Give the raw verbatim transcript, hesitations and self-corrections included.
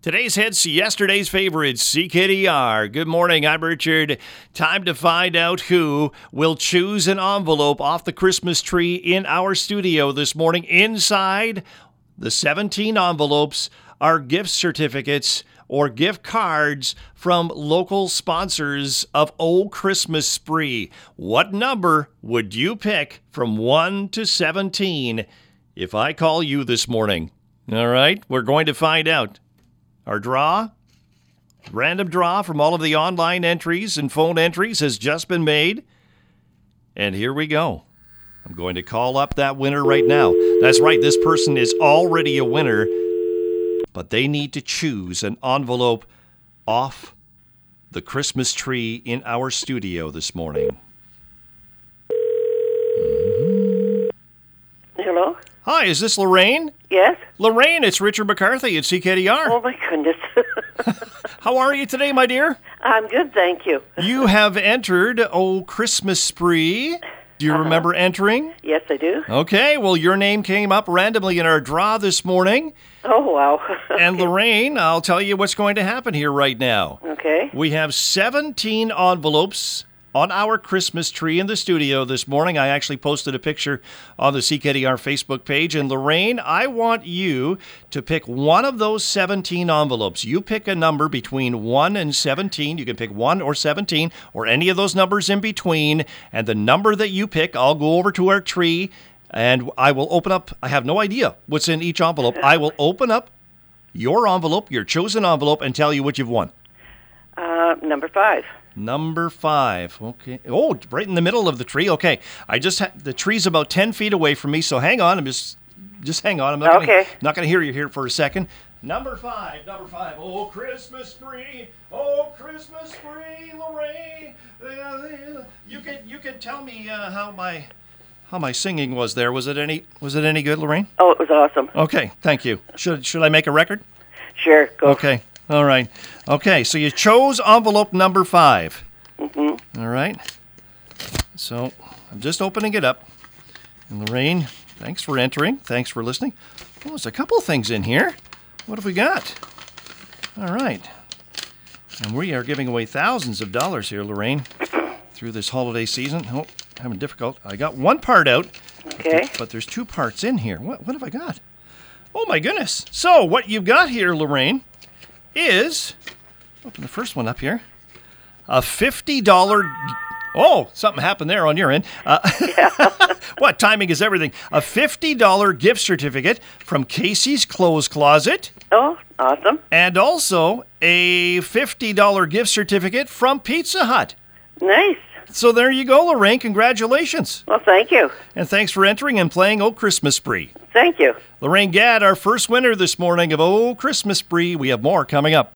Today's hits, yesterday's favorites, C K D R. Good morning, I'm Richard. Time to find out who will choose an envelope off the Christmas tree in our studio this morning. Inside the seventeen envelopes are gift certificates or gift cards from local sponsors of Oh Christmas Spree. What number would you pick from one to seventeen if I call you this morning? All right, we're going to find out. Our draw, random draw from all of the online entries and phone entries has just been made. And here we go. I'm going to call up that winner right now. That's right, this person is already a winner, but they need to choose an envelope off the Christmas tree in our studio this morning. Mm-hmm. Hello? Hi, is this Lorraine? Yes? Lorraine, it's Richard McCarthy at C K D R. Oh, my goodness. How are you today, my dear? I'm good, thank you. You have entered Oh Christmas Spree. Do you uh-huh. remember entering? Yes, I do. Okay, well, your name came up randomly in our draw this morning. Oh, wow. And Lorraine, I'll tell you what's going to happen here right now. Okay. We have seventeen envelopes on our Christmas tree in the studio this morning. I actually posted a picture on the C K D R Facebook page. And Lorraine, I want you to pick one of those seventeen envelopes. You pick a number between one and seventeen. You can pick one or seventeen or any of those numbers in between. And the number that you pick, I'll go over to our tree and I will open up. I have no idea what's in each envelope. I will open up your envelope, your chosen envelope, and tell you what you've won. Uh, number five. Number five. Okay. Oh, right in the middle of the tree. Okay. I just ha- the tree's about ten feet away from me, so hang on. I'm just just hang on. I'm not okay. Gonna, not going to hear you here for a second. Number five. Number five. Oh, Christmas spree. Oh, Christmas spree, Lorraine. Uh, you can you can tell me uh, how my how my singing was there. Was it any was it any good, Lorraine? Oh, it was awesome. Okay. Thank you. Should should I make a record? Sure. Go. Okay. All right. Okay, so you chose envelope number five. Mm-hmm. All right. So I'm just opening it up. And Lorraine, thanks for entering. Thanks for listening. Oh, there's a couple of things in here. What have we got? All right. And we are giving away thousands of dollars here, Lorraine, through this holiday season. Oh, having difficult. I got one part out. Okay. But there's two parts in here. What, what have I got? Oh, my goodness. So what you've got here, Lorraine, is, open the first one up here, a fifty dollars, oh, something happened there on your end. Uh, yeah. What, timing is everything. A fifty dollars gift certificate from Casey's Clothes Closet. Oh, awesome. And also a fifty dollars gift certificate from Pizza Hut. Nice. So there you go, Lorraine. Congratulations. Well, thank you. And thanks for entering and playing Oh Christmas Spree. Thank you. Lorraine Gadd, our first winner this morning of Oh Christmas Spree. We have more coming up.